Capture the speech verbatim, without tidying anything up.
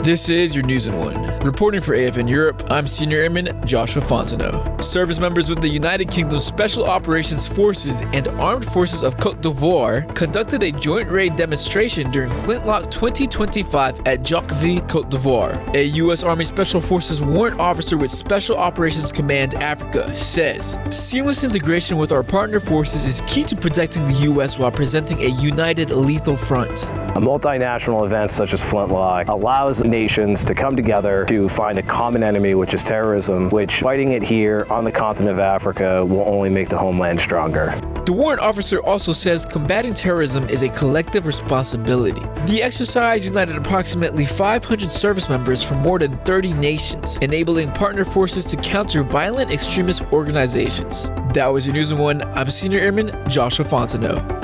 This is your News in One. Reporting for A F N Europe, I'm Senior Airman Joshua Fontenot. Service members with the United Kingdom Special Operations Forces and Armed Forces of Côte d'Ivoire conducted a joint raid demonstration during Flintlock twenty twenty-five at Djokvi, Côte d'Ivoire. A U S Army Special Forces warrant officer with Special Operations Command Africa says, "Seamless integration with our partner forces is key to protecting the U S while presenting a united lethal front." A multinational event such as Flintlock allows nations to come together to find a common enemy, which is terrorism, which fighting it here on the continent of Africa will only make the homeland stronger. The warrant officer also says combating terrorism is a collective responsibility. The exercise united approximately five hundred service members from more than thirty nations, enabling partner forces to counter violent extremist organizations. That was your News in One. I'm Senior Airman Joshua Fontenot.